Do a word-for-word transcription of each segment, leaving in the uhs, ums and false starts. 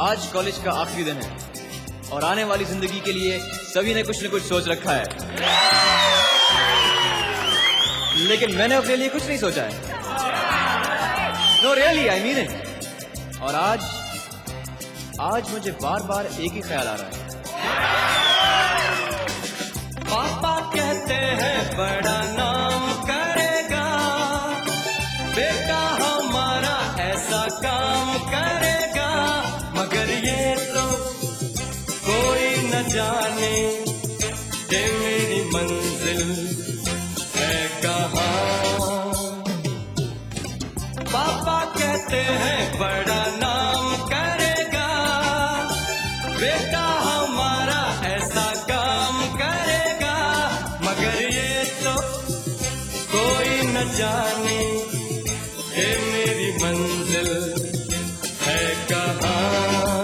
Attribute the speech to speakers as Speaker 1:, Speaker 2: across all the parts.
Speaker 1: आज कॉलेज का आखिरी दिन है और आने वाली जिंदगी के लिए सभी ने कुछ न कुछ सोच रखा है, लेकिन मैंने अपने लिए कुछ नहीं सोचा है। No really, I mean it. और आज आज मुझे बार बार एक ही ख्याल आ रहा है।
Speaker 2: पापा कहते हैं बड़ा नाम करेगा, बेटा हमारा ऐसा काम करेगा, मगर ये तो कोई न जाने कि मेरी मंजिल है कहाँ। पापा कहते हैं बड़ा नाम करेगा, बेटा हमारा ऐसा काम करेगा, मगर ये तो कोई न जाने कि मेरी मंजिल है कहाँ।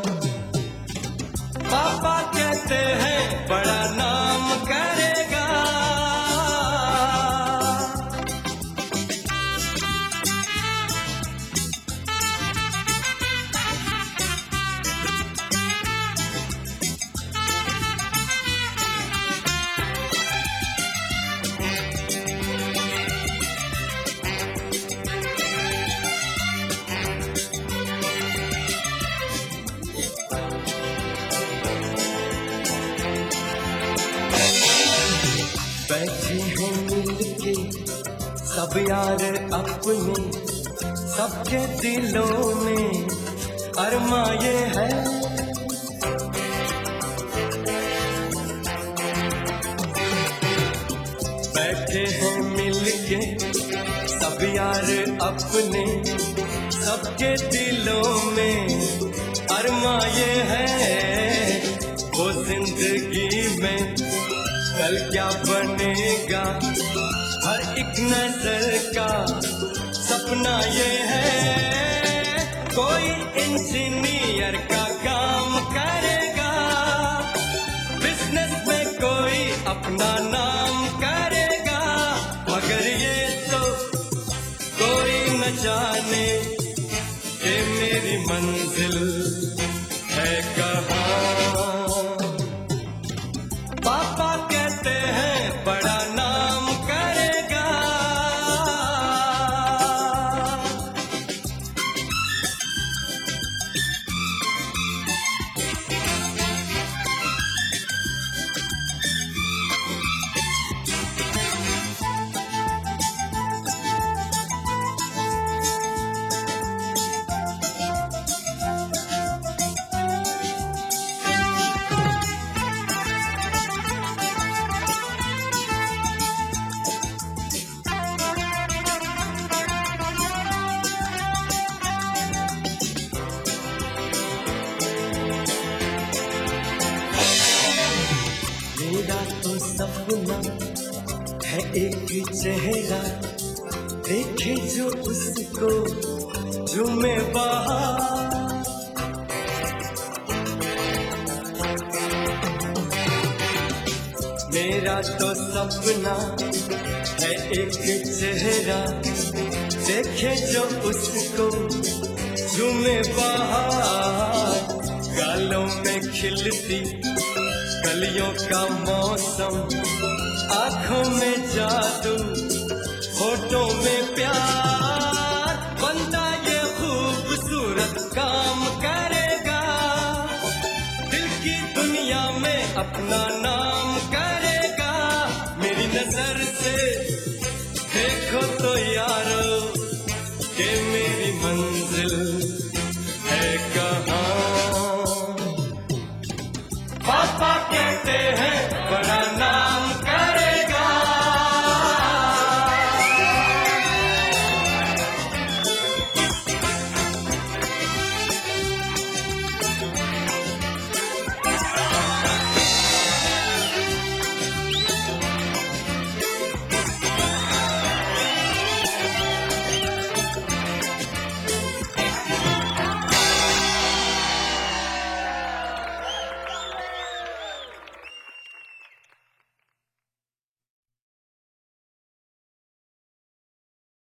Speaker 2: पापा कहते हैं बड़ा नाम करेगा। बैठे हैं मिलके सब यार अपने, सबके दिलों में अरमा ये है। बैठे हैं मिलके सब यार अपने, सबके दिलों में अरमा ये है। वो जिंदगी में कल क्या बनेगा, हर एक नजर का सपना ये है। कोई इंजीनियर का काम करेगा, बिजनेस में कोई अपना नाम करेगा, मगर ये तो कोई न जाने कि मेरी मंजिल है कहाँ। पापा कहते हैं बड़ा नाम करेगा। मेरा तो सपना है एक चेहरा, देखे जो उसको झूमे बाहर। मेरा तो सपना है एक चेहरा, देखे जो उसको झूमे बाहर। गालों में खिलती कलियों का मौसम, आंखों में जादू, होठों में प्यार। बंदा ये खूबसूरत काम करेगा, दिल की दुनिया में अपना नाम